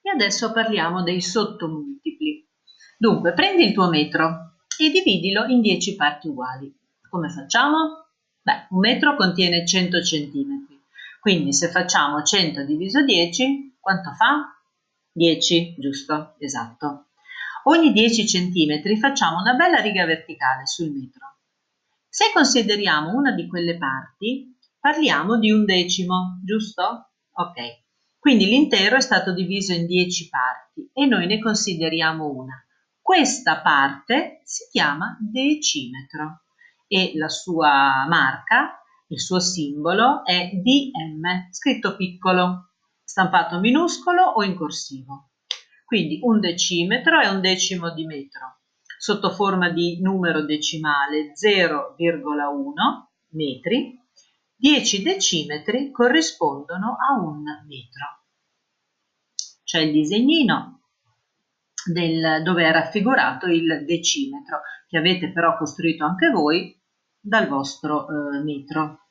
E adesso parliamo dei sottomultipli. Dunque, prendi il tuo metro e dividilo in 10 parti uguali. Come facciamo? Beh, un metro contiene 100 centimetri, quindi se facciamo 100 diviso 10, quanto fa? 10, giusto? Esatto. Ogni 10 centimetri facciamo una bella riga verticale sul metro. Se consideriamo una di quelle parti, parliamo di un decimo, giusto? Ok. Quindi l'intero è stato diviso in 10 parti e noi ne consideriamo una. Questa parte si chiama decimetro e la sua marca, il suo simbolo è DM, scritto piccolo, stampato minuscolo o in corsivo. Quindi un decimetro è un decimo di metro, sotto forma di numero decimale 0,1 metri. 10 decimetri corrispondono a un metro. C'è il disegnino dove è raffigurato il decimetro, che avete però costruito anche voi dal vostro metro.